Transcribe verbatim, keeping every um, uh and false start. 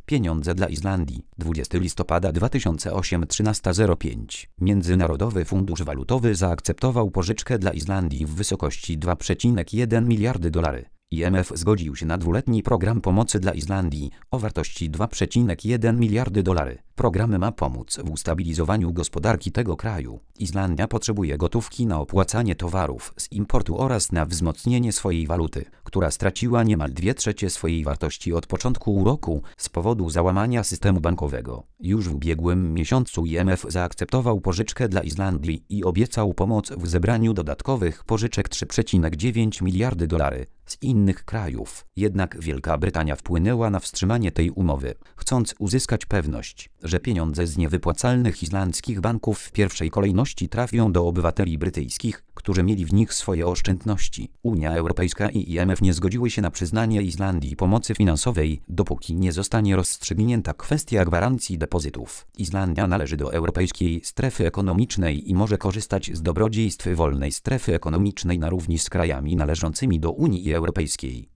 Pieniądze dla Islandii. dwudziestego listopada dwa tysiące ósmego trzynaście zero pięć. Międzynarodowy Fundusz Walutowy zaakceptował pożyczkę dla Islandii w wysokości dwa przecinek jeden miliardy dolarów. I M F zgodził się na dwuletni program pomocy dla Islandii o wartości dwa przecinek jeden miliardy dolarów. Program ma pomóc w ustabilizowaniu gospodarki tego kraju. Islandia potrzebuje gotówki na opłacanie towarów z importu oraz na wzmocnienie swojej waluty, która straciła niemal dwie trzecie swojej wartości od początku roku z powodu załamania systemu bankowego. Już w ubiegłym miesiącu I M F zaakceptował pożyczkę dla Islandii i obiecał pomoc w zebraniu dodatkowych pożyczek trzy przecinek dziewięć miliardy dolarów z innych krajów. Jednak Wielka Brytania wpłynęła na wstrzymanie tej umowy, chcąc uzyskać pewność, że pieniądze z niewypłacalnych islandzkich banków w pierwszej kolejności trafią do obywateli brytyjskich, którzy mieli w nich swoje oszczędności. Unia Europejska i I M F nie zgodziły się na przyznanie Islandii pomocy finansowej, dopóki nie zostanie rozstrzygnięta kwestia gwarancji depozytów. Islandia należy do Europejskiej Strefy Ekonomicznej i może korzystać z dobrodziejstw wolnej strefy ekonomicznej na równi z krajami należącymi do Unii Europejskiej.